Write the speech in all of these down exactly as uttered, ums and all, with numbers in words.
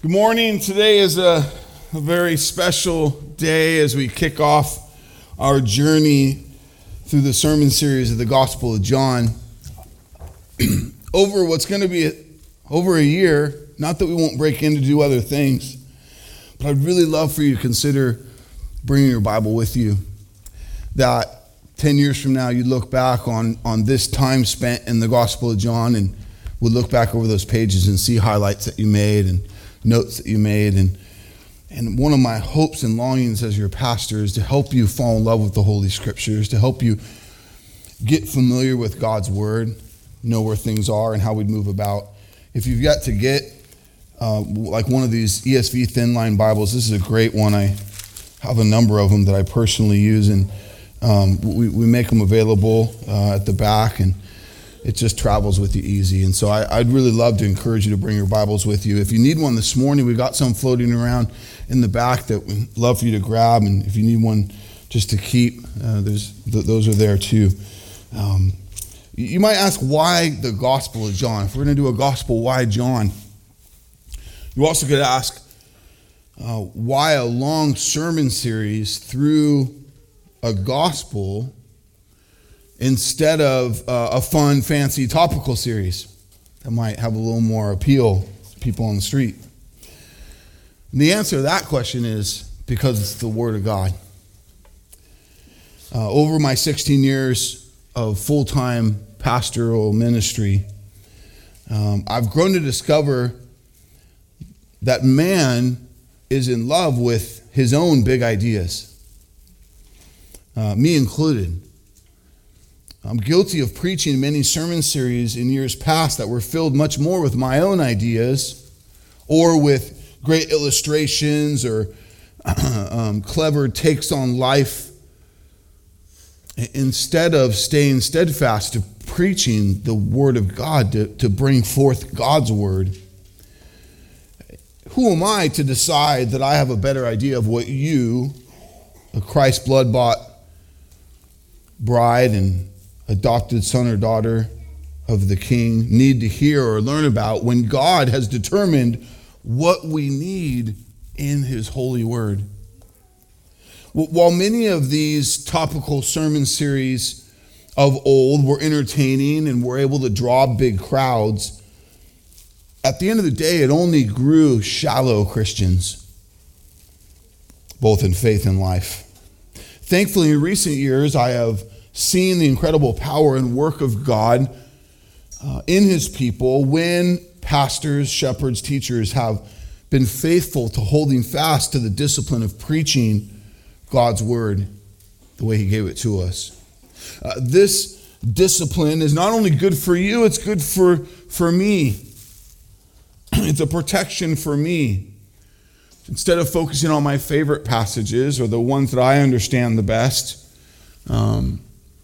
Good morning. Today is a, a very special day as we kick off our journey through the sermon series of the Gospel of John. Over what's going to be a, over a year, not that we won't break in to do other things, but I'd really love for you to consider bringing your Bible with you. That ten years from now, you look back on, on this time spent in the Gospel of John and would look back over those pages and see highlights that you made and notes that you made. And and one of my hopes and longings as your pastor is to help you fall in love with the Holy Scriptures, to help you get familiar with God's Word, know where things are and how we'd move about. If you've yet to get uh, like one of these E S V thin line Bibles, this is a great one. I have a number of them that I personally use, and um, we, we make them available uh, at the back, and it just travels with you easy. And so I, I'd really love to encourage you to bring your Bibles with you. If you need one this morning, we've got some floating around in the back that we'd love for you to grab. And if you need one just to keep, uh, there's th- those are there too. Um, you might ask, why the Gospel of John? If we're going to do a gospel, why John? You also could ask, uh, why a long sermon series through a gospel instead of uh, a fun, fancy, topical series that might have a little more appeal to people on the street? And the answer to that question is because it's the Word of God. Uh, over my sixteen years of full-time pastoral ministry, um, I've grown to discover that man is in love with his own big ideas, uh, me included. I'm guilty of preaching many sermon series in years past that were filled much more with my own ideas or with great illustrations or um, clever takes on life, instead of staying steadfast to preaching the Word of God, to, to bring forth God's Word. Who am I to decide that I have a better idea of what you, a Christ blood-bought bride and adopted son or daughter of the King, need to hear or learn about when God has determined what we need in His holy Word? While many of these topical sermon series of old were entertaining and were able to draw big crowds, at the end of the day, it only grew shallow Christians, both in faith and life. Thankfully, in recent years, I have seen the incredible power and work of God uh, in His people when pastors, shepherds, teachers have been faithful to holding fast to the discipline of preaching God's Word the way He gave it to us. Uh, this discipline is not only good for you, it's good for, for me. It's a protection for me. Instead of focusing on my favorite passages or the ones that I understand the best, um,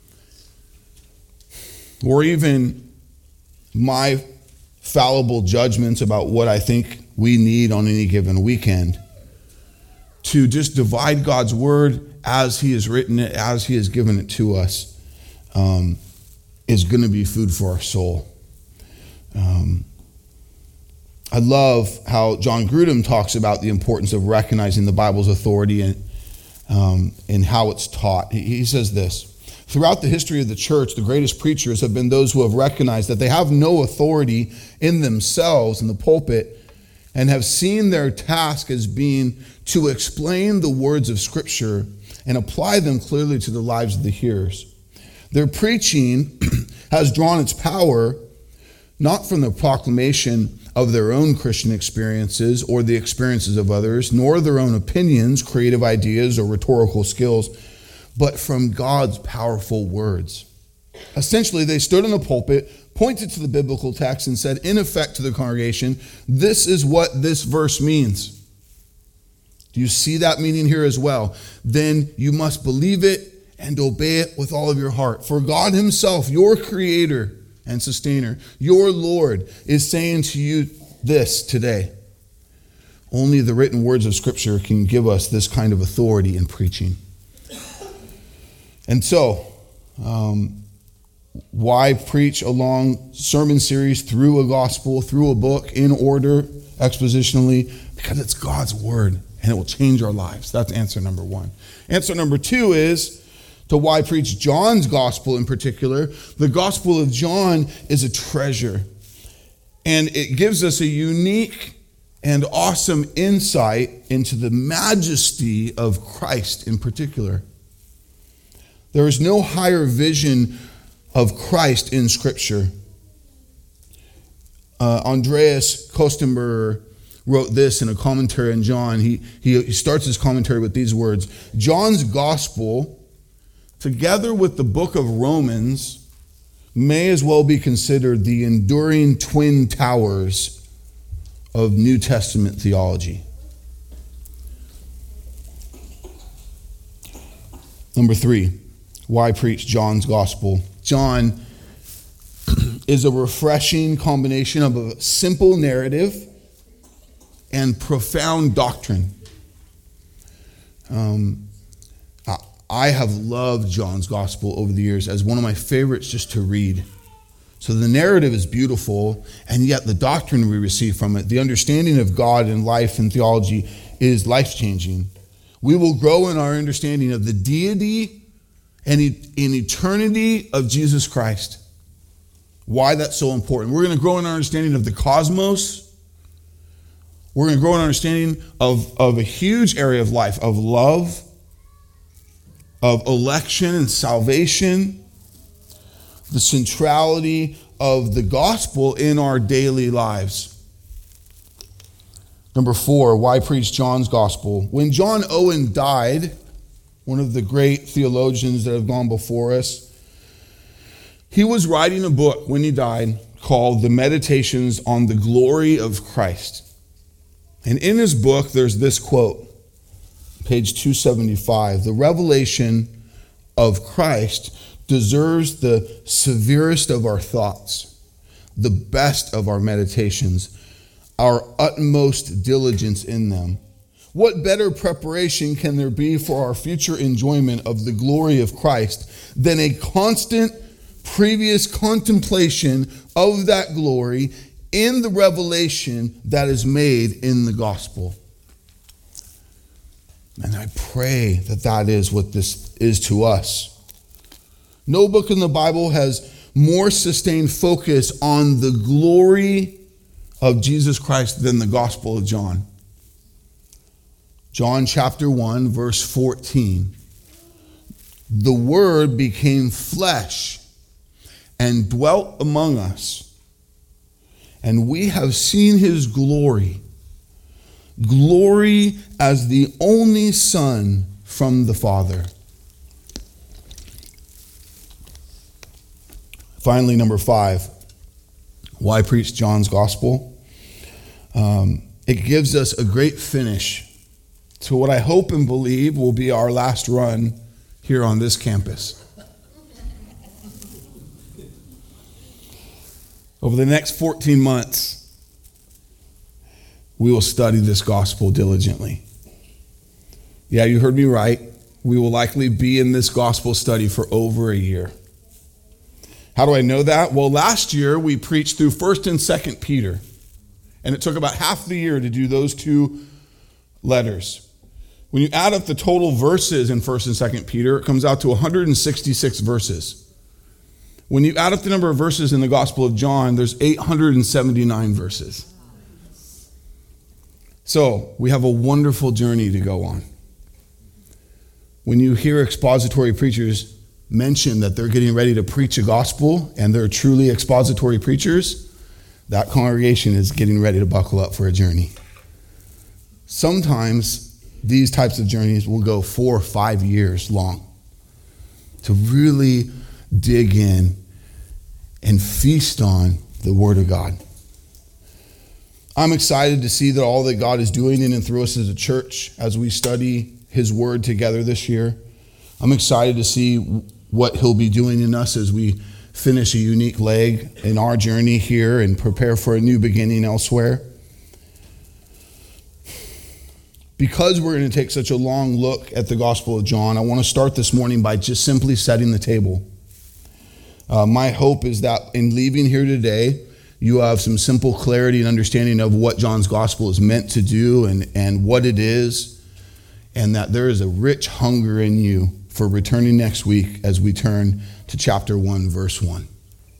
or even my fallible judgments about what I think we need on any given weekend, to just divide God's Word as He has written it, as He has given it to us, um, is going to be food for our soul. Um, I love how John Grudem talks about the importance of recognizing the Bible's authority and, um, and how it's taught. He, he says this: throughout the history of the church, the greatest preachers have been those who have recognized that they have no authority in themselves in the pulpit and have seen their task as being to explain the words of Scripture and apply them clearly to the lives of the hearers. Their preaching has drawn its power not from the proclamation of their own Christian experiences or the experiences of others, nor their own opinions, creative ideas, or rhetorical skills, but from God's powerful words. Essentially, they stood in the pulpit, pointed to the biblical text, and said, in effect, to the congregation, this is what this verse means. Do you see that meaning here as well? Then you must believe it and obey it with all of your heart. For God Himself, your Creator and Sustainer, your Lord, is saying to you this today. Only the written words of Scripture can give us this kind of authority in preaching. And so, um, Why preach a long sermon series through a gospel, through a book, in order, expositionally? Because it's God's word, and it will change our lives. That's answer number one. Answer number two is to why preach John's gospel in particular. The Gospel of John is a treasure, and it gives us a unique and awesome insight into the majesty of Christ in particular. There is no higher vision of Christ in Scripture. Uh, Andreas Kostenberger wrote this in a commentary on John. He, he, he starts his commentary with these words: John's gospel, together with the book of Romans, may as well be considered the enduring twin towers of New Testament theology. Number three, why preach John's gospel? John is a refreshing combination of a simple narrative and profound doctrine. Um, I have loved John's gospel over the years as one of my favorites just to read. So the narrative is beautiful, and yet the doctrine we receive from it, the understanding of God and life and theology, is life-changing. We will grow in our understanding of the deity and in eternity of Jesus Christ. Why that's so important. We're going to grow in our understanding of the cosmos. We're going to grow in our understanding of, of a huge area of life, of love, of election and salvation, the centrality of the gospel in our daily lives. Number four, why preach John's gospel? When John Owen died, one of the great theologians that have gone before us, he was writing a book when he died called The Meditations on the Glory of Christ. And in his book, there's this quote, page two seventy-five: "The revelation of Christ deserves the severest of our thoughts, the best of our meditations, our utmost diligence in them. What better preparation can there be for our future enjoyment of the glory of Christ than a constant previous contemplation of that glory in the revelation that is made in the gospel?" And I pray that that is what this is to us. No book in the Bible has more sustained focus on the glory of Jesus Christ than the Gospel of John. John chapter one, verse fourteen. "The Word became flesh and dwelt among us, and we have seen his glory, glory as the only Son from the Father." Finally, number five, why preach John's gospel? Um, it gives us a great finish to what I hope and believe will be our last run here on this campus. Over the next fourteen months, we will study this gospel diligently. Yeah, you heard me right. We will likely be in this gospel study for over a year. How do I know that? Well, last year we preached through First and Second Peter, and it took about half the year to do those two letters. When you add up the total verses in First and Second Peter, it comes out to one hundred sixty-six verses. When you add up the number of verses in the Gospel of John, there's eight hundred seventy-nine verses. So we have a wonderful journey to go on. When you hear expository preachers mention that they're getting ready to preach a gospel and they're truly expository preachers, that congregation is getting ready to buckle up for a journey. Sometimes these types of journeys will go four or five years long to really dig in and feast on the Word of God. I'm excited to see that all that God is doing in and through us as a church as we study His Word together this year. I'm excited to see what He'll be doing in us as we finish a unique leg in our journey here and prepare for a new beginning elsewhere. Because we're going to take such a long look at the Gospel of John, I want to start this morning by just simply setting the table. Uh, my hope is that in leaving here today, you have some simple clarity and understanding of what John's gospel is meant to do and, and what it is, and that there is a rich hunger in you for returning next week as we turn to chapter one, verse one.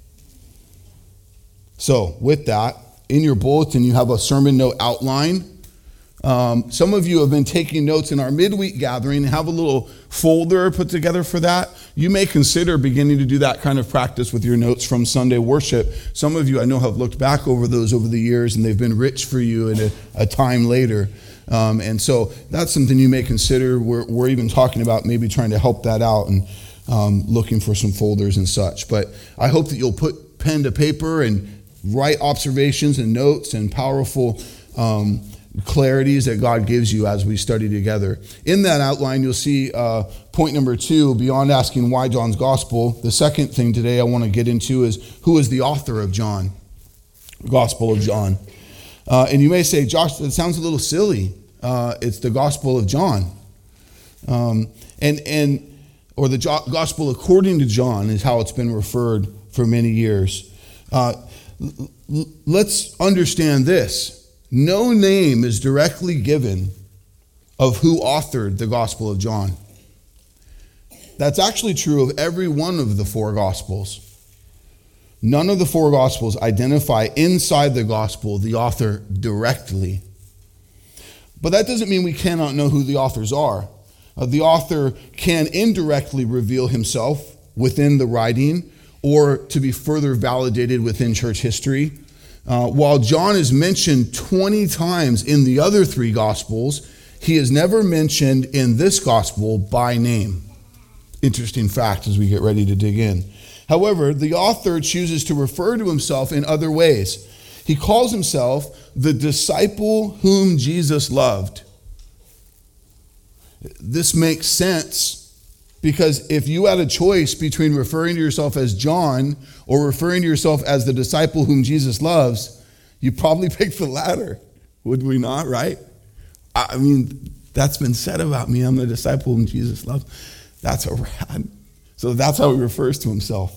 So with that, in your bulletin, you have a sermon note outline. Um, some of you have been taking notes in our midweek gathering and have a little folder put together for that. You may consider beginning to do that kind of practice with your notes from Sunday worship. Some of you I know have looked back over those over the years and they've been rich for you at a, a time later. Um, and so that's something you may consider. We're, we're even talking about maybe trying to help that out and um, looking for some folders and such. But I hope that you'll put pen to paper and write observations and notes and powerful um clarities that God gives you as we study together. In that outline, you'll see uh, point number two, beyond asking why John's gospel. The second thing today I want to get into is who is the author of John, Gospel of John. Uh, and you may say, Josh, that sounds a little silly. Uh, it's the Gospel of John. Um, and, and, or the jo- Gospel according to John is how it's been referred for many years. Uh, l- let's understand this. No name is directly given of who authored the Gospel of John. That's actually true of every one of the four Gospels. None of the four Gospels identify inside the Gospel the author directly. But that doesn't mean we cannot know who the authors are. Uh, the author can indirectly reveal himself within the writing or to be further validated within church history. Uh, while John is mentioned twenty times in the other three Gospels, he is never mentioned in this Gospel by name. Interesting fact as we get ready to dig in. However, the author chooses to refer to himself in other ways. He calls himself the disciple whom Jesus loved. This makes sense because if you had a choice between referring to yourself as John or referring to yourself as the disciple whom Jesus loves, you probably pick the latter, would we not, right? I mean, that's been said about me. I'm the disciple whom Jesus loves. That's a rad. So that's how he refers to himself.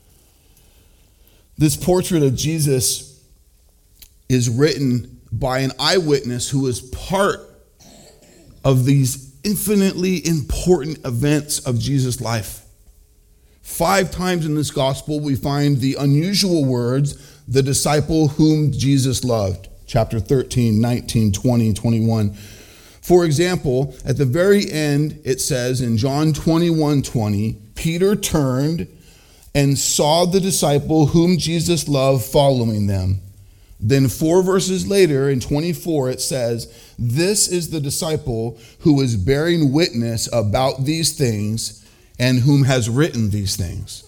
This portrait of Jesus is written by an eyewitness who was part of these infinitely important events of Jesus' life. Five times in this gospel, we find the unusual words, the disciple whom Jesus loved. Chapter thirteen, nineteen, twenty, twenty-one. For example, at the very end, it says in John twenty-one, twenty, Peter turned and saw the disciple whom Jesus loved following them. Then four verses later, in twenty-four, it says, this is the disciple who is bearing witness about these things and whom has written these things.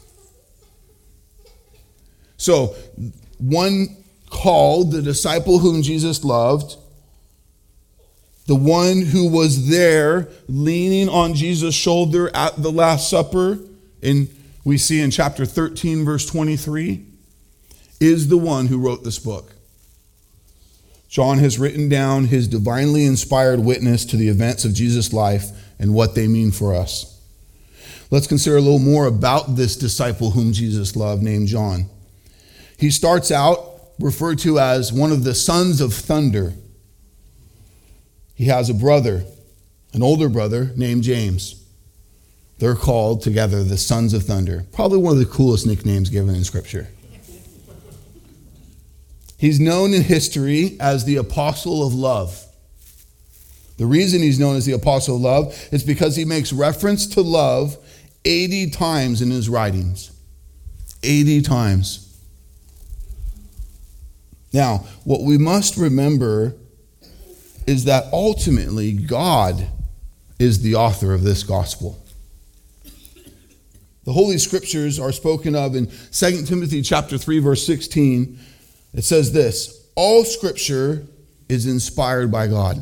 So, one called the disciple whom Jesus loved, the one who was there leaning on Jesus' shoulder at the Last Supper, and we see in chapter thirteen, verse twenty-three, is the one who wrote this book. John has written down his divinely inspired witness to the events of Jesus' life and what they mean for us. Let's consider a little more about this disciple whom Jesus loved, named John. He starts out referred to as one of the sons of thunder. He has a brother, an older brother named James. They're called together the sons of thunder. Probably one of the coolest nicknames given in Scripture. He's known in history as the apostle of love. The reason he's known as the apostle of love is because he makes reference to love eighty times in his writings. eighty times. Now, what we must remember is that ultimately God is the author of this gospel. The Holy Scriptures are spoken of in Second Timothy chapter three, verse sixteen. It says this, all Scripture is inspired by God.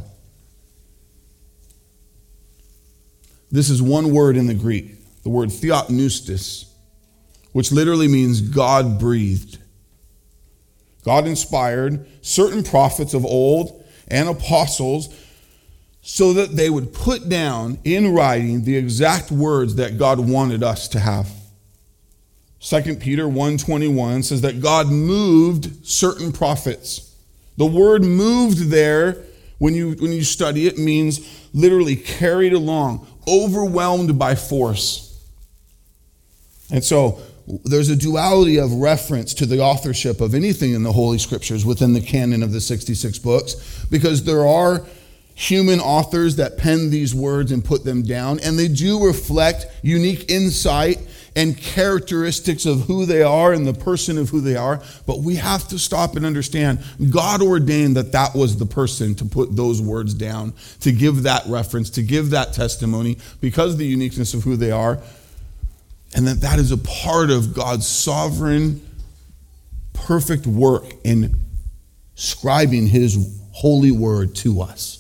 This is one word in the Greek, the word theopneustos, which literally means God breathed. God inspired certain prophets of old and apostles so that they would put down in writing the exact words that God wanted us to have. Second Peter one twenty-one says that God moved certain prophets. The word moved there, when you, when you study it, means literally carried along, overwhelmed by force. And so there's a duality of reference to the authorship of anything in the Holy Scriptures within the canon of the sixty-six books, because there are human authors that pen these words and put them down, and they do reflect unique insight and characteristics of who they are and the person of who they are. But we have to stop and understand God ordained that that was the person to put those words down, to give that reference, to give that testimony because of the uniqueness of who they are. And that that is a part of God's sovereign, perfect work in scribing his holy word to us.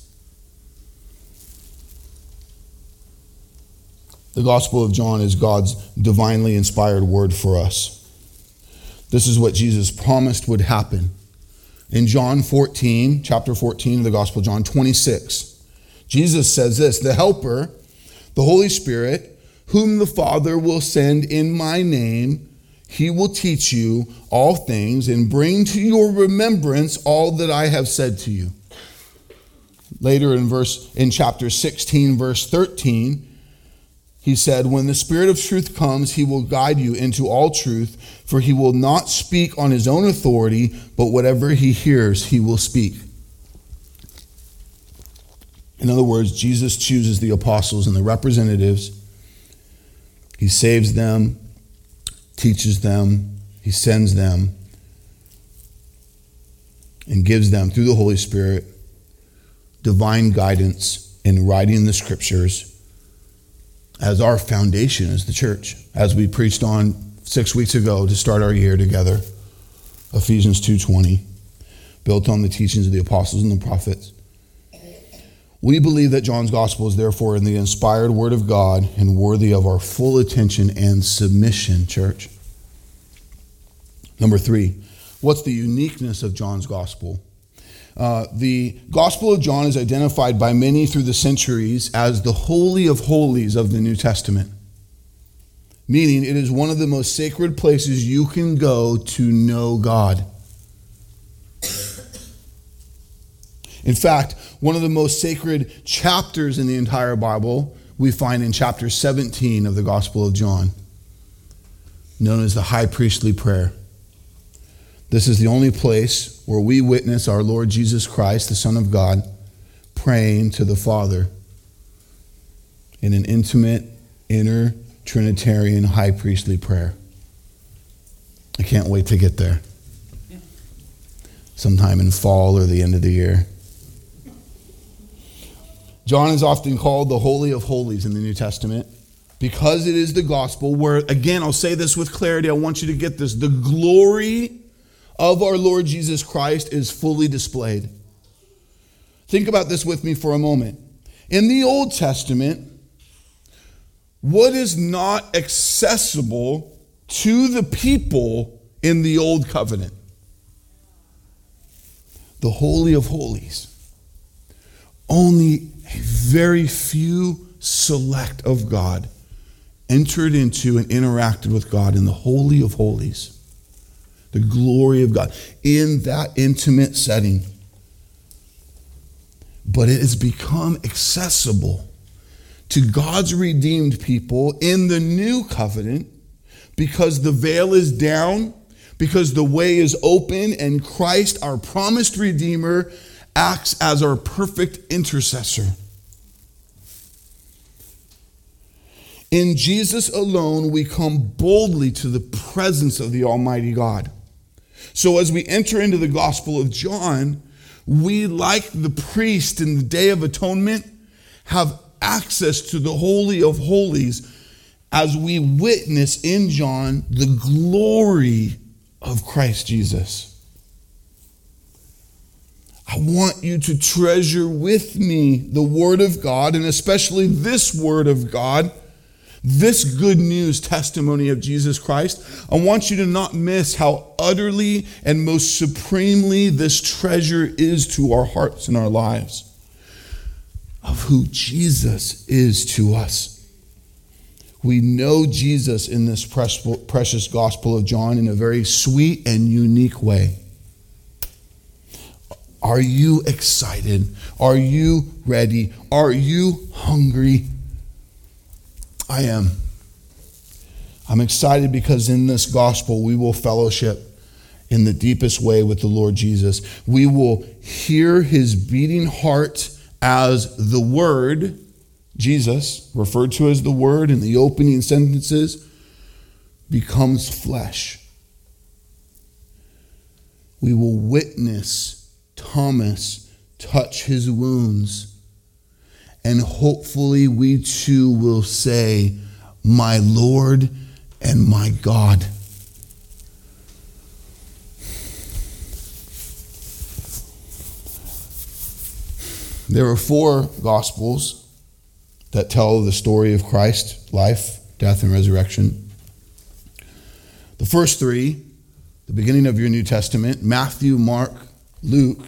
The Gospel of John is God's divinely inspired word for us. This is what Jesus promised would happen. In John fourteen, chapter fourteen of the Gospel of John, twenty-six, Jesus says this, "The Helper, the Holy Spirit, whom the Father will send in my name, he will teach you all things and bring to your remembrance all that I have said to you." Later in verse in chapter sixteen, verse thirteen, he said, "When the Spirit of truth comes, he will guide you into all truth, for he will not speak on his own authority, but whatever he hears, he will speak." In other words, Jesus chooses the apostles and the representatives. He saves them, teaches them, he sends them, and gives them, through the Holy Spirit, divine guidance in writing the Scriptures as our foundation as the church, as we preached on six weeks ago to start our year together. Ephesians two twenty, built on the teachings of the apostles and the prophets. We believe that John's gospel is therefore in the inspired word of God and worthy of our full attention and submission, church. Number three, what's the uniqueness of John's gospel? Uh, the Gospel of John is identified by many through the centuries as the Holy of Holies of the New Testament, meaning it is one of the most sacred places you can go to know God. In fact, one of the most sacred chapters in the entire Bible we find in chapter seventeen of the Gospel of John, known as the High Priestly Prayer. This is the only place where we witness our Lord Jesus Christ, the Son of God, praying to the Father in an intimate, inner, Trinitarian, high priestly prayer. I can't wait to get there. Sometime in fall or the end of the year. John is often called the Holy of Holies in the New Testament because it is the gospel where, again, I'll say this with clarity, I want you to get this, the glory of our Lord Jesus Christ is fully displayed. Think about this with me for a moment. In the Old Testament, what is not accessible to the people in the Old Covenant? The Holy of Holies. Only a very few select of God entered into and interacted with God in the Holy of Holies. The glory of God in that intimate setting. But it has become accessible to God's redeemed people in the new covenant because the veil is down, because the way is open, and Christ, our promised Redeemer, acts as our perfect intercessor. In Jesus alone, we come boldly to the presence of the Almighty God. So as we enter into the Gospel of John, we, like the priest in the Day of Atonement, have access to the Holy of Holies as we witness in John the glory of Christ Jesus. I want you to treasure with me the Word of God, and especially this Word of God, this good news testimony of Jesus Christ. I want you to not miss how utterly and most supremely this treasure is to our hearts and our lives, of who Jesus is to us. we know Jesus in this precious Gospel of John in a very sweet and unique way. Are you excited? Are you ready? Are you hungry? I am. I'm excited because in this gospel we will fellowship in the deepest way with the Lord Jesus. We will hear his beating heart as the Word, Jesus, referred to as the Word in the opening sentences, becomes flesh. We will witness Thomas touch his wounds, and hopefully we too will say, "My Lord and my God." There are four Gospels that tell the story of Christ's life, death, and resurrection. The first three, the beginning of your New Testament, Matthew, Mark, Luke,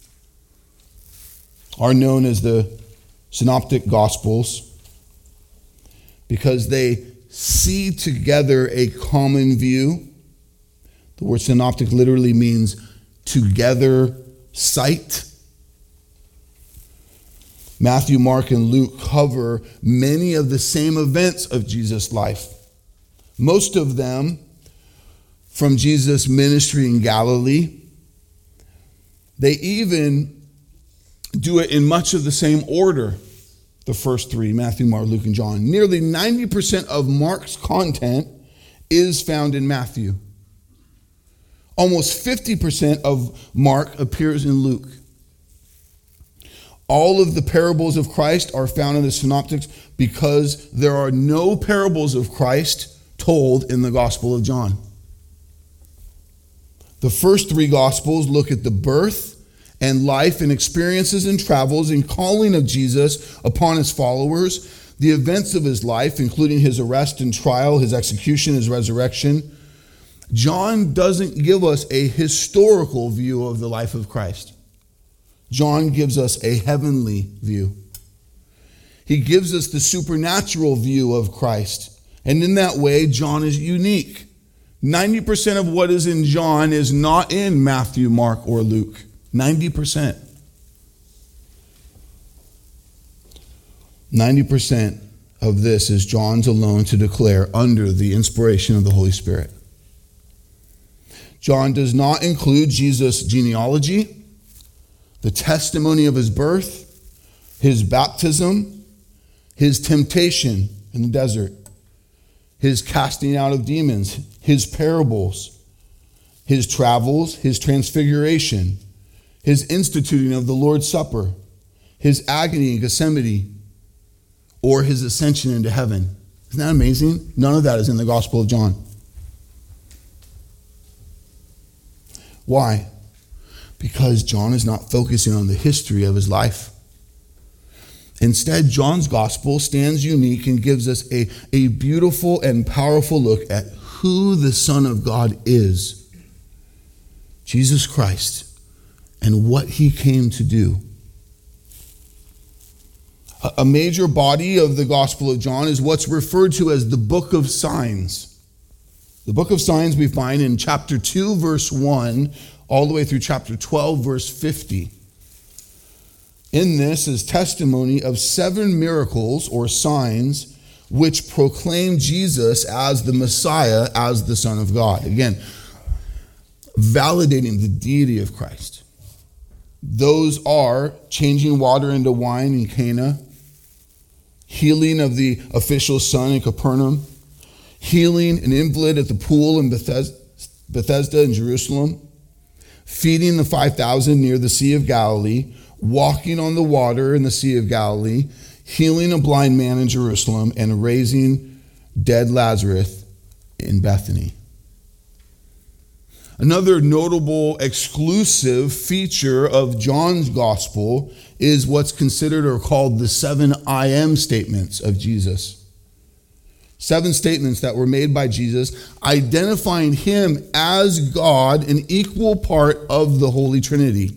are known as the Synoptic Gospels because they see together a common view. The word synoptic literally means together sight. Matthew, Mark, and Luke cover many of the same events of Jesus' life. Most of them from Jesus' ministry in Galilee. They even do it in much of the same order, the first three, Matthew, Mark, Luke, and John. Nearly ninety percent of Mark's content is found in Matthew. Almost fifty percent of Mark appears in Luke. All of the parables of Christ are found in the Synoptics because there are no parables of Christ told in the Gospel of John. The first three Gospels look at the birth and life and experiences and travels and calling of Jesus upon his followers, the events of his life, including his arrest and trial, his execution, his resurrection. John doesn't give us a historical view of the life of Christ. John gives us a heavenly view. He gives us the supernatural view of Christ. And in that way, John is unique. ninety percent of what is in John is not in Matthew, Mark, or Luke. ninety percent. ninety percent of this is John's alone to declare under the inspiration of the Holy Spirit. John does not include Jesus' genealogy, the testimony of his birth, his baptism, his temptation in the desert, his casting out of demons, his parables, his travels, his transfiguration, his instituting of the Lord's Supper, his agony in Gethsemane, or his ascension into heaven. Isn't that amazing? None of that is in the Gospel of John. Why? Because John is not focusing on the history of his life. Instead, John's Gospel stands unique and gives us a, a beautiful and powerful look at who the Son of God is, Jesus Christ, and what he came to do. A major body of the Gospel of John is what's referred to as the Book of Signs. The Book of Signs we find in chapter two, verse one, all the way through chapter twelve, verse fifty. In this is testimony of seven miracles or signs which proclaim Jesus as the Messiah, as the Son of God. Again, validating the deity of Christ. Those are changing water into wine in Cana, healing of the official's son in Capernaum, healing an invalid at the pool in Bethesda in Jerusalem, feeding the five thousand near the Sea of Galilee, walking on the water in the Sea of Galilee, healing a blind man in Jerusalem, and raising dead Lazarus in Bethany. Another notable exclusive feature of John's gospel is what's considered or called the seven I am statements of Jesus. Seven statements that were made by Jesus identifying him as God, an equal part of the Holy Trinity.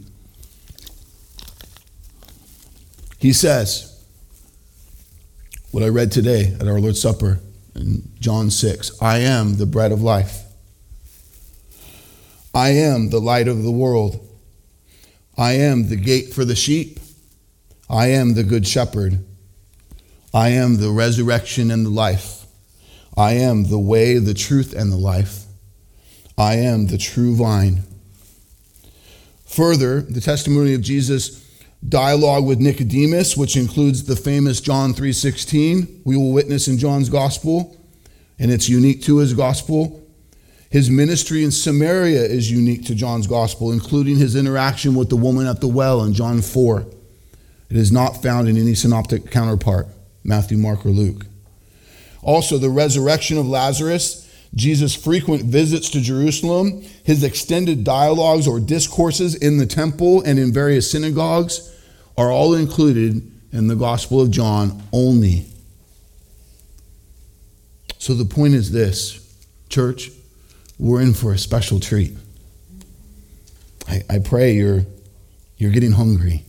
He says, what I read today at our Lord's Supper, in John six, I am the bread of life. I am the light of the world. I am the gate for the sheep. I am the good shepherd. I am the resurrection and the life. I am the way, the truth, and the life. I am the true vine. Further, the testimony of Jesus' dialogue with Nicodemus, which includes the famous John three sixteen, we will witness in John's gospel, and it's unique to his gospel. His ministry in Samaria is unique to John's gospel, including his interaction with the woman at the well in John four. It is not found in any synoptic counterpart, Matthew, Mark, or Luke. Also, the resurrection of Lazarus, Jesus' frequent visits to Jerusalem, his extended dialogues or discourses in the temple and in various synagogues are all included in the Gospel of John only. So the point is this, church, we're in for a special treat. I, I pray you're, you're getting hungry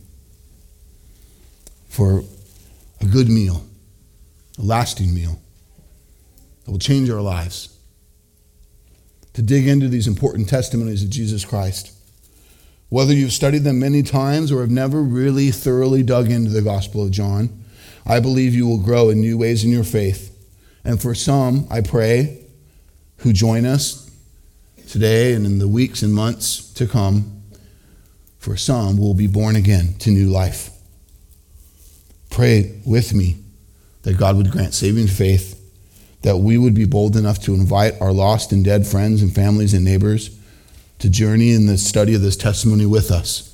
for a good meal, a lasting meal that will change our lives. To dig into these important testimonies of Jesus Christ. Whether you've studied them many times or have never really thoroughly dug into the Gospel of John, I believe you will grow in new ways in your faith. And for some, I pray, who join us today and in the weeks and months to come, for some will be born again to new life. Pray with me that God would grant saving faith, that we would be bold enough to invite our lost and dead friends and families and neighbors to journey in the study of this testimony with us.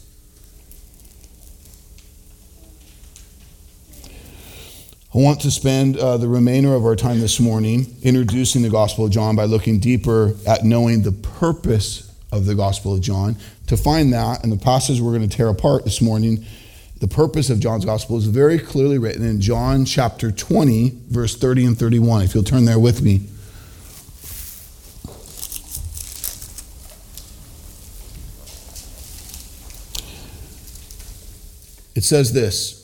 I want to spend uh, the remainder of our time this morning introducing the Gospel of John by looking deeper at knowing the purpose of the Gospel of John. To find that, in the passage we're going to tear apart this morning, the purpose of John's Gospel is very clearly written in John chapter twenty, verse thirty and thirty-one. If you'll turn there with me. It says this.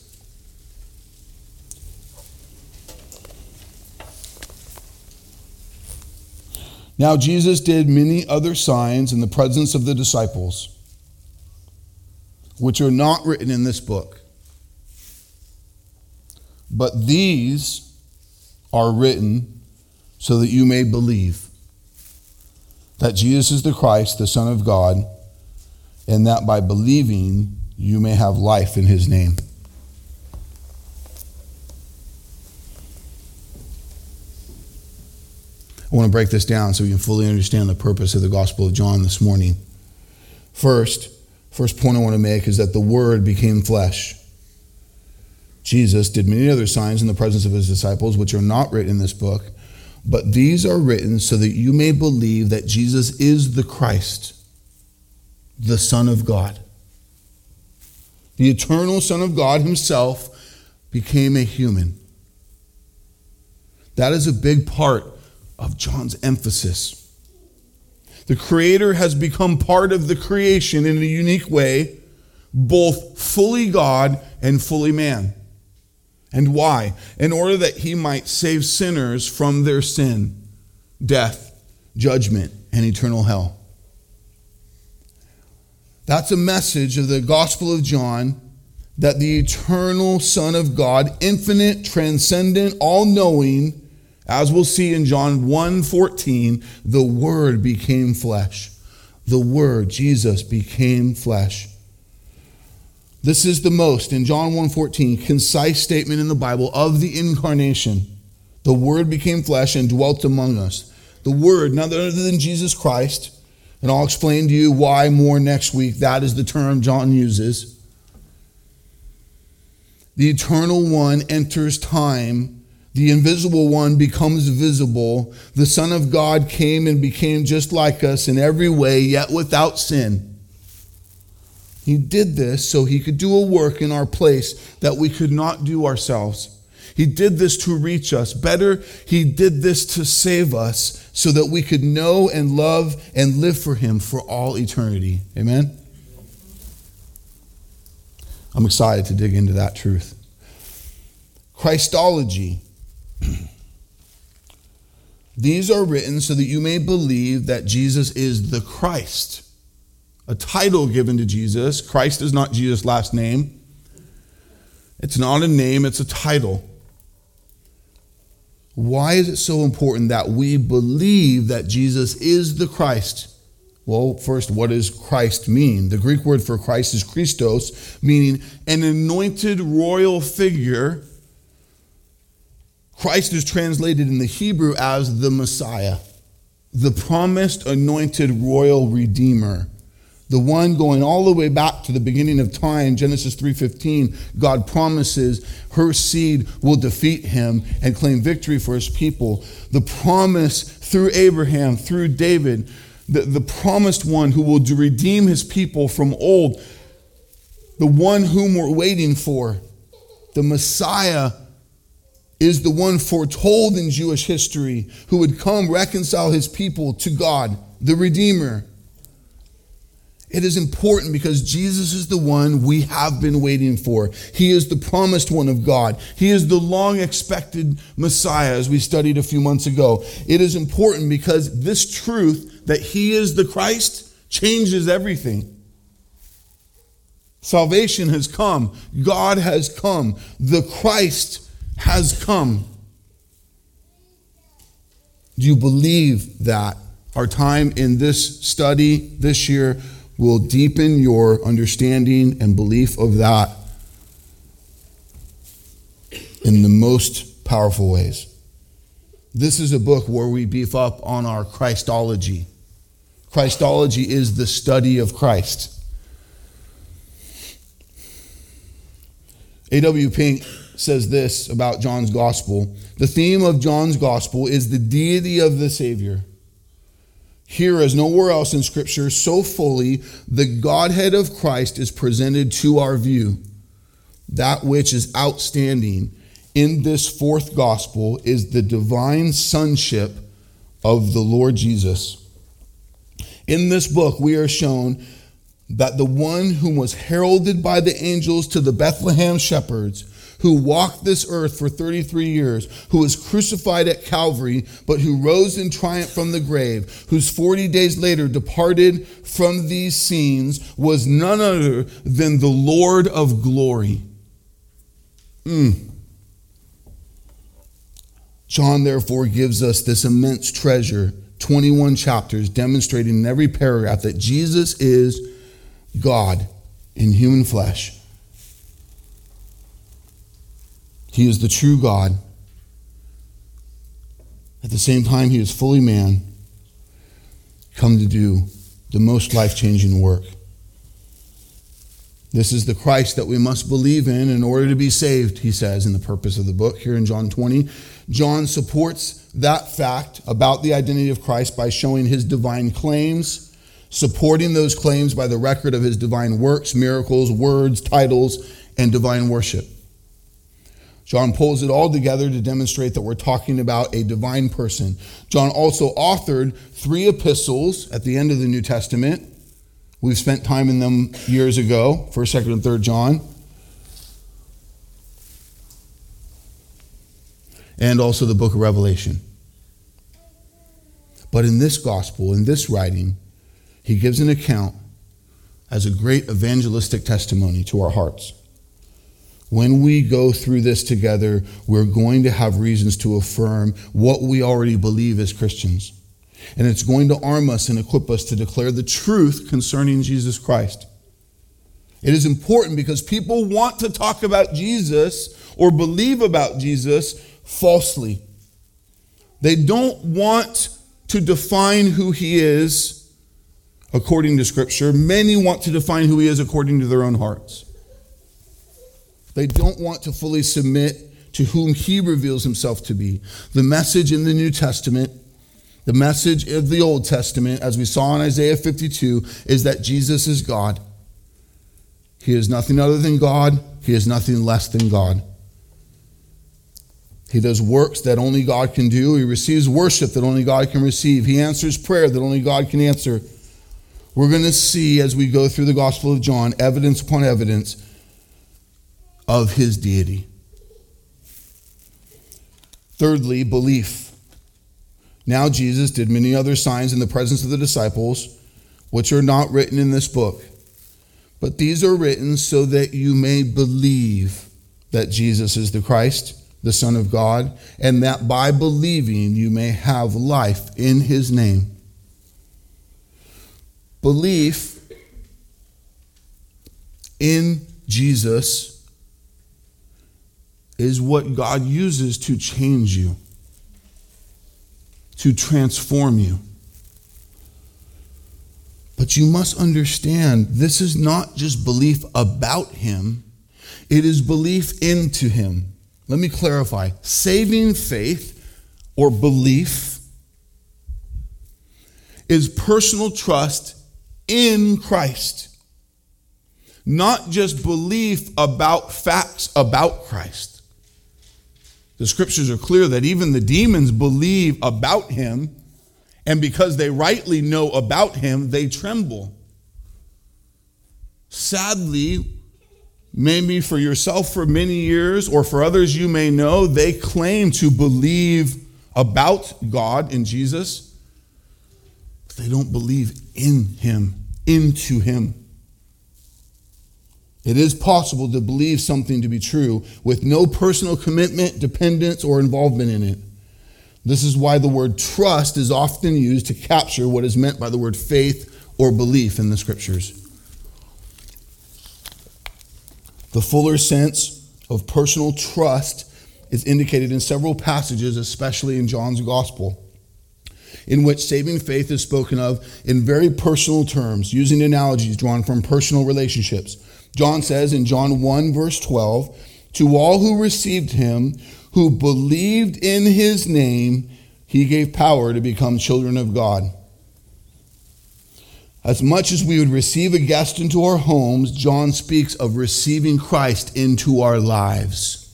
Now Jesus did many other signs in the presence of the disciples, which are not written in this book. But these are written so that you may believe that Jesus is the Christ, the Son of God, and that by believing you may have life in his name. I want to break this down so we can fully understand the purpose of the Gospel of John this morning. First, first point I want to make is that the Word became flesh. Jesus did many other signs in the presence of his disciples, which are not written in this book, but these are written so that you may believe that Jesus is the Christ, the Son of God. The eternal Son of God himself became a human. That is a big part of John's emphasis. The Creator has become part of the creation in a unique way, both fully God and fully man. And why? In order that he might save sinners from their sin, death, judgment, and eternal hell. That's a message of the Gospel of John, that the eternal Son of God, infinite, transcendent, all-knowing, as we'll see in John one fourteen, the Word became flesh. The Word, Jesus, became flesh. This is the most, in John one fourteen, concise statement in the Bible of the incarnation. The Word became flesh and dwelt among us. The Word, none other than Jesus Christ, and I'll explain to you why more next week. That is the term John uses. The eternal one enters time. The invisible one becomes visible. The Son of God came and became just like us in every way, yet without sin. He did this so he could do a work in our place that we could not do ourselves. He did this to reach us. Better, he did this to save us so that we could know and love and live for him for all eternity. Amen? I'm excited to dig into that truth. Christology. These are written so that you may believe that Jesus is the Christ. A title given to Jesus. Christ is not Jesus' last name. It's not a name, it's a title. Why is it so important that we believe that Jesus is the Christ? Well, first, what does Christ mean? The Greek word for Christ is Christos, meaning an anointed royal figure. Christ is translated in the Hebrew as the Messiah, the promised anointed royal redeemer, the one going all the way back to the beginning of time. Genesis three fifteen, God promises her seed will defeat him and claim victory for his people. The promise through Abraham, through David, the, the promised one who will redeem his people from old, the one whom we're waiting for, the Messiah, is the one foretold in Jewish history who would come reconcile his people to God, the Redeemer. It is important because Jesus is the one we have been waiting for. He is the promised one of God. He is the long-expected Messiah, as we studied a few months ago. It is important because this truth that he is the Christ changes everything. Salvation has come. God has come. The Christ has come. Do you believe that? Our time in this study this year will deepen your understanding and belief of that in the most powerful ways. This is a book where we beef up on our Christology. Christology is the study of Christ. A W Pink says this about John's gospel. The theme of John's gospel is the deity of the Savior. Here, as nowhere else in Scripture, so fully, the Godhead of Christ is presented to our view. That which is outstanding in this fourth gospel is the divine sonship of the Lord Jesus. In this book, we are shown that the one who was heralded by the angels to the Bethlehem shepherds, who walked this earth for thirty-three years, who was crucified at Calvary, but who rose in triumph from the grave, whose forty days later departed from these scenes, was none other than the Lord of glory. Mm. John, therefore, gives us this immense treasure, twenty-one chapters, demonstrating in every paragraph that Jesus is God in human flesh. He is the true God. At the same time, he is fully man, come to do the most life-changing work. This is the Christ that we must believe in in order to be saved, he says in the purpose of the book here in John twenty. John supports that fact about the identity of Christ by showing his divine claims, supporting those claims by the record of his divine works, miracles, words, titles, and divine worship. John pulls it all together to demonstrate that we're talking about a divine person. John also authored three epistles at the end of the New Testament. We've spent time in them years ago, first, second, and third John. And also the book of Revelation. But in this gospel, in this writing, he gives an account as a great evangelistic testimony to our hearts. When we go through this together, we're going to have reasons to affirm what we already believe as Christians. And it's going to arm us and equip us to declare the truth concerning Jesus Christ. It is important because people want to talk about Jesus or believe about Jesus falsely. They don't want to define who he is according to Scripture. Many want to define who he is according to their own hearts. They don't want to fully submit to whom he reveals himself to be. The message in the New Testament, the message of the Old Testament, as we saw in Isaiah fifty-two, is that Jesus is God. He is nothing other than God. He is nothing less than God. He does works that only God can do. He receives worship that only God can receive. He answers prayer that only God can answer. We're going to see as we go through the Gospel of John, evidence upon evidence of his deity. Thirdly, belief. Now Jesus did many other signs in the presence of the disciples, which are not written in this book. But these are written so that you may believe that Jesus is the Christ, the Son of God, and that by believing you may have life in his name. Belief in Jesus is what God uses to change you, to transform you. But you must understand, this is not just belief about him, it is belief into him. Let me clarify. Saving faith or belief is personal trust in Christ. Not just belief about facts about Christ. The scriptures are clear that even the demons believe about him, and because they rightly know about him, they tremble. Sadly, maybe for yourself for many years, or for others you may know, they claim to believe about God in Jesus, but they don't believe in him, into him. It is possible to believe something to be true with no personal commitment, dependence, or involvement in it. This is why the word trust is often used to capture what is meant by the word faith or belief in the scriptures. The fuller sense of personal trust is indicated in several passages, especially in John's gospel, in which saving faith is spoken of in very personal terms, using analogies drawn from personal relationships. John says in John one, verse twelve, "To all who received him, who believed in his name, he gave power to become children of God." As much as we would receive a guest into our homes, John speaks of receiving Christ into our lives.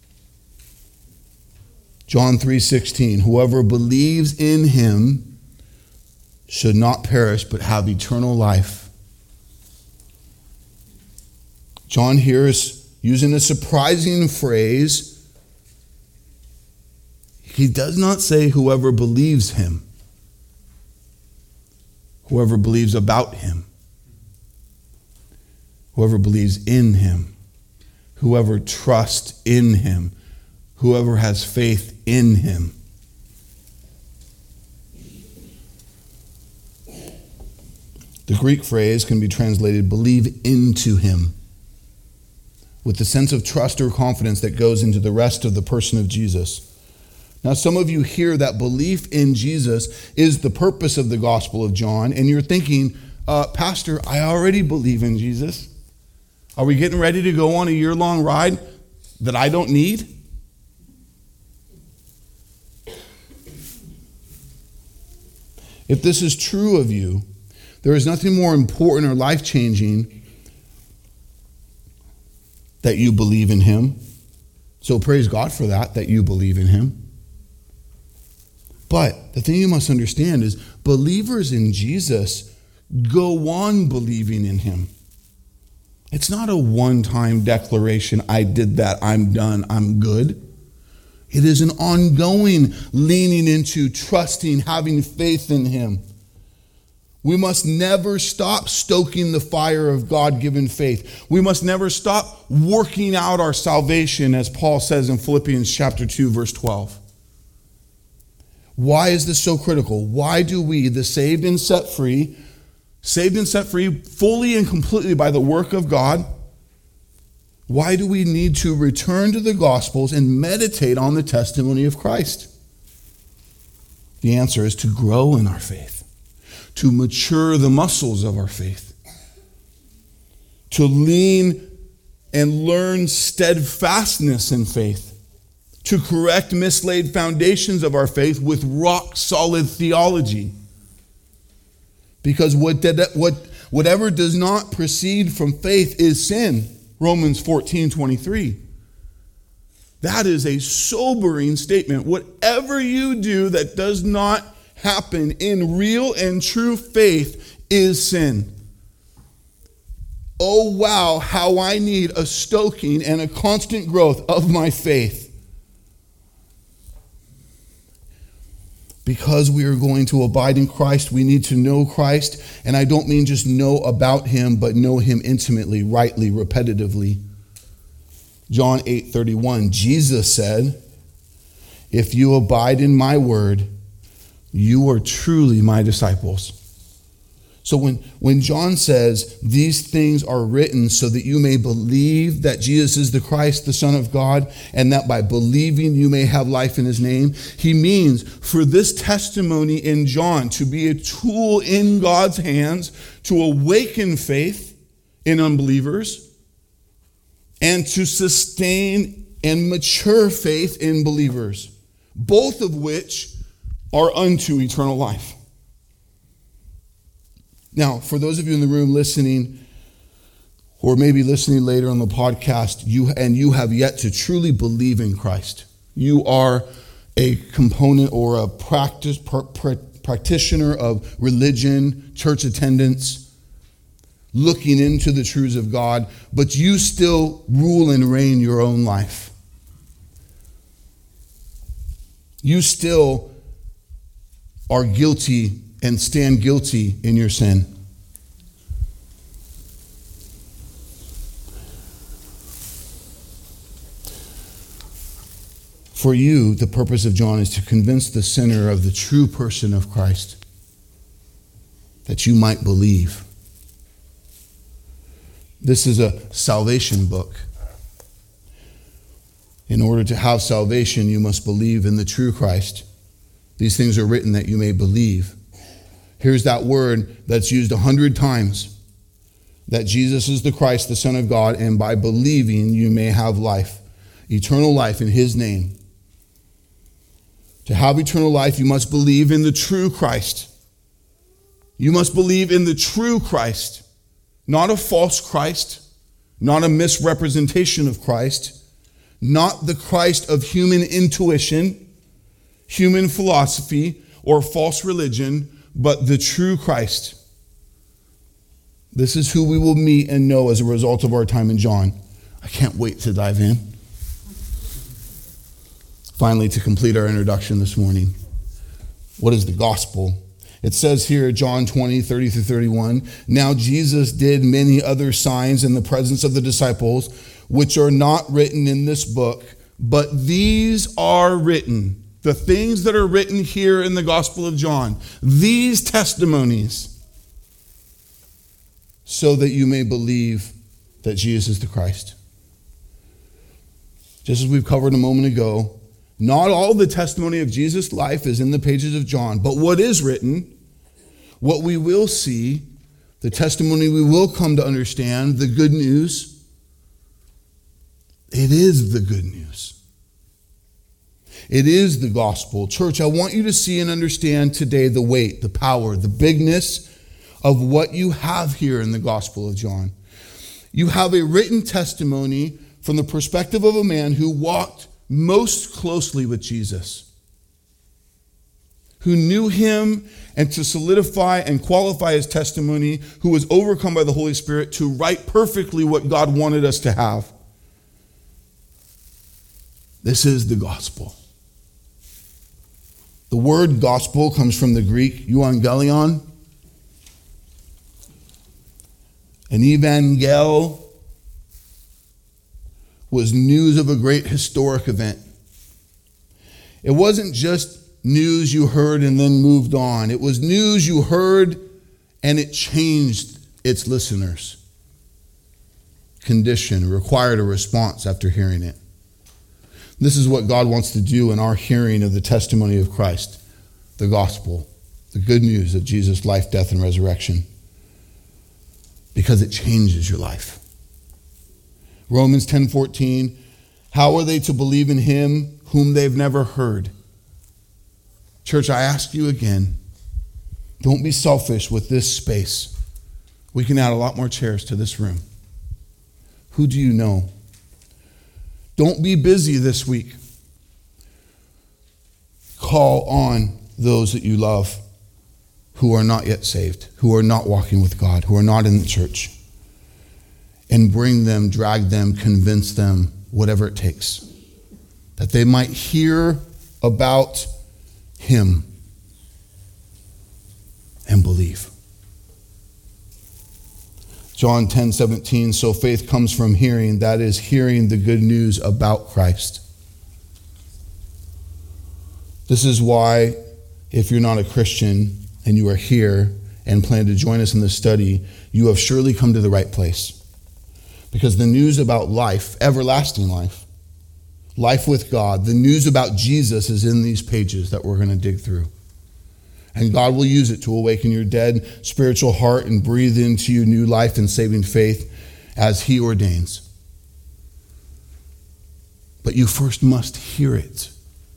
John three sixteen, "Whoever believes in him should not perish but have eternal life." John here is using a surprising phrase. He does not say whoever believes him, whoever believes about him, whoever believes in him, whoever trusts in him, whoever has faith in him. The Greek phrase can be translated believe into him, with the sense of trust or confidence that goes into the rest of the person of Jesus. Now, some of you hear that belief in Jesus is the purpose of the Gospel of John, and you're thinking, uh, Pastor, I already believe in Jesus. Are we getting ready to go on a year-long ride that I don't need? If this is true of you, there is nothing more important or life-changing that you believe in him. So praise God for that, that you believe in him. But the thing you must understand is believers in Jesus go on believing in him. It's not a one-time declaration, I did that, I'm done, I'm good. It is an ongoing leaning into, trusting, having faith in him. We must never stop stoking the fire of God-given faith. We must never stop working out our salvation, as Paul says in Philippians chapter two, verse twelve. Why is this so critical? Why do we, the saved and set free, saved and set free fully and completely by the work of God, why do we need to return to the Gospels and meditate on the testimony of Christ? The answer is to grow in our faith, to mature the muscles of our faith, to lean and learn steadfastness in faith, to correct mislaid foundations of our faith with rock-solid theology. Because what did, what, whatever does not proceed from faith is sin. Romans fourteen twenty-three. That is a sobering statement. Whatever you do that does not happen in real and true faith is sin. Oh wow, how I need a stoking and a constant growth of my faith. Because we are going to abide in Christ, we need to know Christ. And I don't mean just know about him, but know him intimately, rightly, repetitively. John eight thirty-one, Jesus said, "If you abide in my word, you are truly my disciples." So when, when John says, these things are written so that you may believe that Jesus is the Christ, the Son of God, and that by believing you may have life in his name, he means for this testimony in John to be a tool in God's hands to awaken faith in unbelievers and to sustain and mature faith in believers, both of which are unto eternal life. Now, for those of you in the room listening, or maybe listening later on the podcast, you and you have yet to truly believe in Christ. You are a component or a practice pr- pr- practitioner of religion, church attendance, looking into the truths of God, but you still rule and reign your own life. You still are guilty and stand guilty in your sin. For you, the purpose of John is to convince the sinner of the true person of Christ, that you might believe. This is a salvation book. In order to have salvation, you must believe in the true Christ. These things are written that you may believe. Here's that word that's used a hundred times, that Jesus is the Christ, the Son of God, and by believing you may have life, eternal life in his name. To have eternal life, you must believe in the true Christ. You must believe in the true Christ, not a false Christ, not a misrepresentation of Christ, not the Christ of human intuition, human philosophy, or false religion, but the true Christ. This is who we will meet and know as a result of our time in John. I can't wait to dive in. Finally, to complete our introduction this morning, what is the gospel? It says here, John twenty, thirty through thirty-one, "Now Jesus did many other signs in the presence of the disciples, which are not written in this book, but these are written." The things that are written here in the Gospel of John, these testimonies, so that you may believe that Jesus is the Christ. Just as we've covered a moment ago, not all the testimony of Jesus' life is in the pages of John, but what is written, what we will see, the testimony we will come to understand, the good news, it is the good news. It is the gospel. Church, I want you to see and understand today the weight, the power, the bigness of what you have here in the Gospel of John. You have a written testimony from the perspective of a man who walked most closely with Jesus, who knew him, and to solidify and qualify his testimony, who was overcome by the Holy Spirit to write perfectly what God wanted us to have. This is the gospel. The word gospel comes from the Greek euangelion. An evangel was news of a great historic event. It wasn't just news you heard and then moved on. It was news you heard and it changed its listeners' condition, required a response after hearing it. This is what God wants to do in our hearing of the testimony of Christ, the gospel, the good news of Jesus' life, death, and resurrection, because it changes your life. Romans ten fourteen, how are they to believe in him whom they've never heard? Church, I ask you again, don't be selfish with this space. We can add a lot more chairs to this room. Who do you know? Don't be busy this week. Call on those that you love who are not yet saved, who are not walking with God, who are not in the church, and bring them, drag them, convince them, whatever it takes, that they might hear about him, and believe. John ten seventeen, so faith comes from hearing, that is, hearing the good news about Christ. This is why, if you're not a Christian and you are here and plan to join us in this study, you have surely come to the right place. Because the news about life, everlasting life, life with God, the news about Jesus is in these pages that we're going to dig through. And God will use it to awaken your dead spiritual heart and breathe into you new life and saving faith as he ordains. But you first must hear it.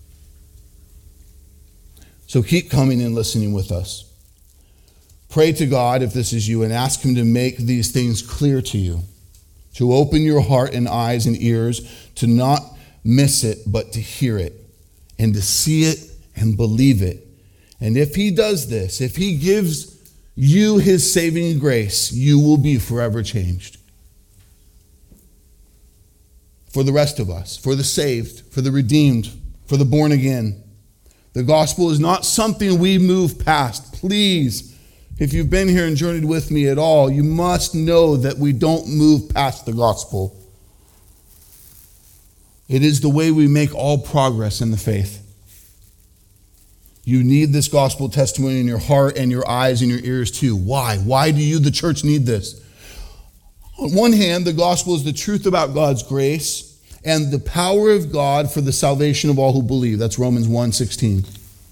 So keep coming and listening with us. Pray to God, if this is you, and ask him to make these things clear to you, to open your heart and eyes and ears, to not miss it, but to hear it, and to see it and believe it. And if he does this, if he gives you his saving grace, you will be forever changed. For the rest of us, for the saved, for the redeemed, for the born again. The gospel is not something we move past. Please, if you've been here and journeyed with me at all, you must know that we don't move past the gospel. It is the way we make all progress in the faith. You need this gospel testimony in your heart and your eyes and your ears too. Why? Why do you, the church, need this? On one hand, the gospel is the truth about God's grace and the power of God for the salvation of all who believe. That's Romans one sixteen.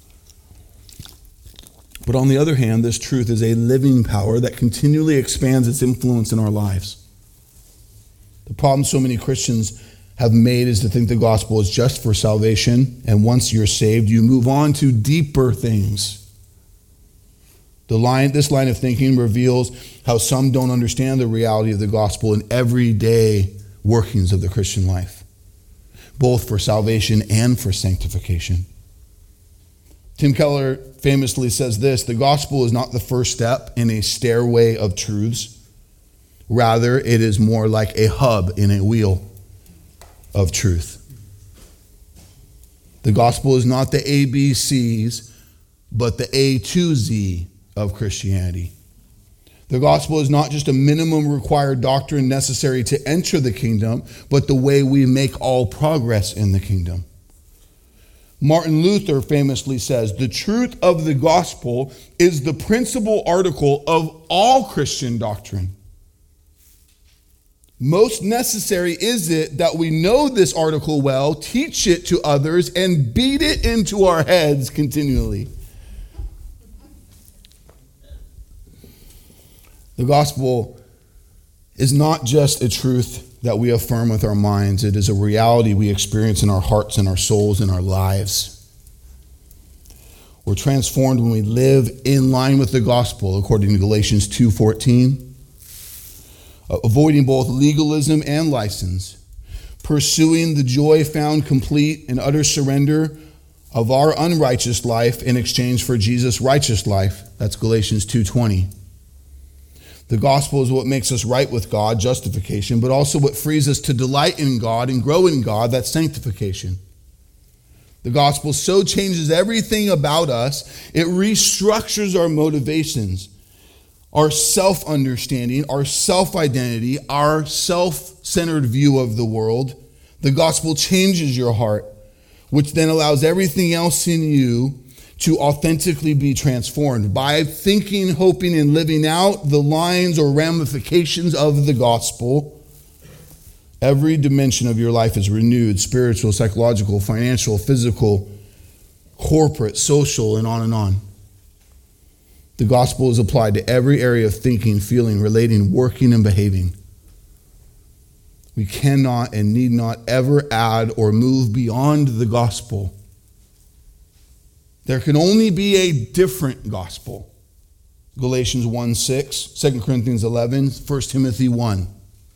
But on the other hand, this truth is a living power that continually expands its influence in our lives. The problem so many Christians have made is to think the gospel is just for salvation, and once you're saved, you move on to deeper things. The line, this line of thinking reveals how some don't understand the reality of the gospel in everyday workings of the Christian life, both for salvation and for sanctification. Tim Keller famously says this: the gospel is not the first step in a stairway of truths. Rather, it is more like a hub in a wheel of truth. The gospel is not the A B Cs, but the A to Z of Christianity. The gospel is not just a minimum required doctrine necessary to enter the kingdom, but the way we make all progress in the kingdom. Martin Luther famously says, the truth of the gospel is the principal article of all Christian doctrine. Most necessary is it that we know this article well, teach it to others, and beat it into our heads continually. The gospel is not just a truth that we affirm with our minds. It is a reality we experience in our hearts and our souls and our lives. We're transformed when we live in line with the gospel, according to Galatians two fourteen. Avoiding both legalism and license, pursuing the joy found complete in utter surrender of our unrighteous life in exchange for Jesus' righteous life. That's Galatians two twenty. The gospel is what makes us right with God, justification, but also what frees us to delight in God and grow in God, that's sanctification. The gospel so changes everything about us, it restructures our motivations, our self-understanding, our self-identity, our self-centered view of the world. The gospel changes your heart, which then allows everything else in you to authentically be transformed by thinking, hoping, and living out the lines or ramifications of the gospel. Every dimension of your life is renewed: spiritual, psychological, financial, physical, corporate, social, and on and on. The gospel is applied to every area of thinking, feeling, relating, working, and behaving. We cannot and need not ever add or move beyond the gospel. There can only be a different gospel. Galatians one six, Second Corinthians eleven, First Timothy one,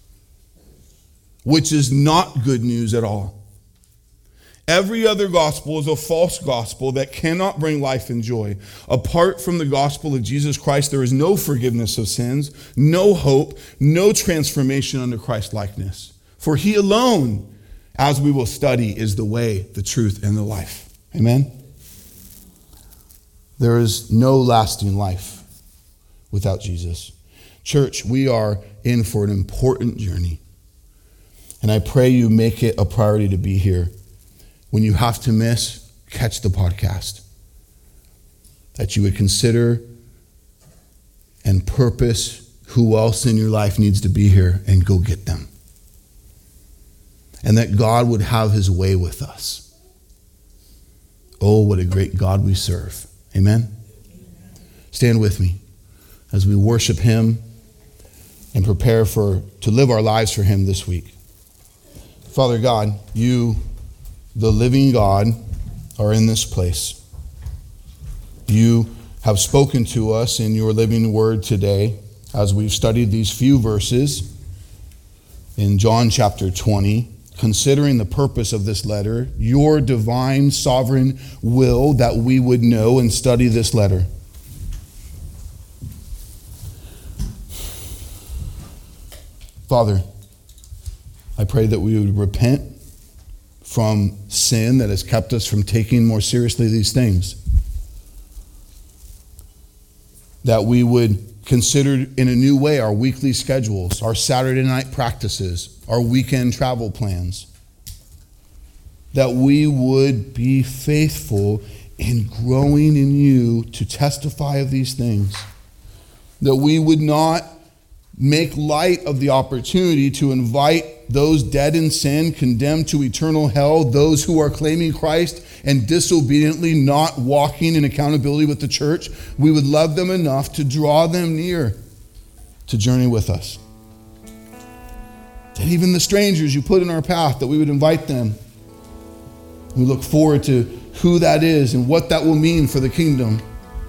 which is not good news at all. Every other gospel is a false gospel that cannot bring life and joy. Apart from the gospel of Jesus Christ, there is no forgiveness of sins, no hope, no transformation unto Christ-likeness. For he alone, as we will study, is the way, the truth, and the life. Amen? There is no lasting life without Jesus. Church, we are in for an important journey. And I pray you make it a priority to be here. When you have to miss, catch the podcast. That you would consider and purpose who else in your life needs to be here and go get them. And that God would have his way with us. Oh, what a great God we serve. Amen? Stand with me as we worship him and prepare for to live our lives for him this week. Father God, you, the living God, are in this place. You have spoken to us in your living word today as we've studied these few verses in John chapter twenty, considering the purpose of this letter, your divine sovereign will that we would know and study this letter. Father, I pray that we would repent from sin that has kept us from taking more seriously these things. That we would consider in a new way our weekly schedules, our Saturday night practices, our weekend travel plans. That we would be faithful in growing in you to testify of these things. That we would not make light of the opportunity to invite those dead in sin, condemned to eternal hell, those who are claiming Christ and disobediently not walking in accountability with the church. We would love them enough to draw them near to journey with us. That even the strangers you put in our path, that we would invite them. We look forward to who that is and what that will mean for the kingdom.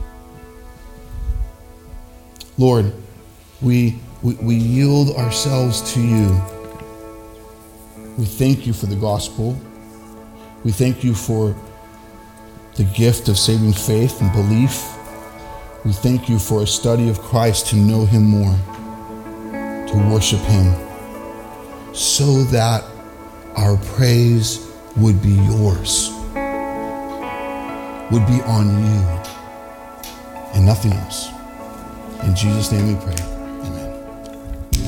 Lord, we, we, we yield ourselves to you. We thank you for the gospel. We thank you for the gift of saving faith and belief. We thank you for a study of Christ to know him more, to worship him, so that our praise would be yours, would be on you and nothing else. In Jesus' name we pray.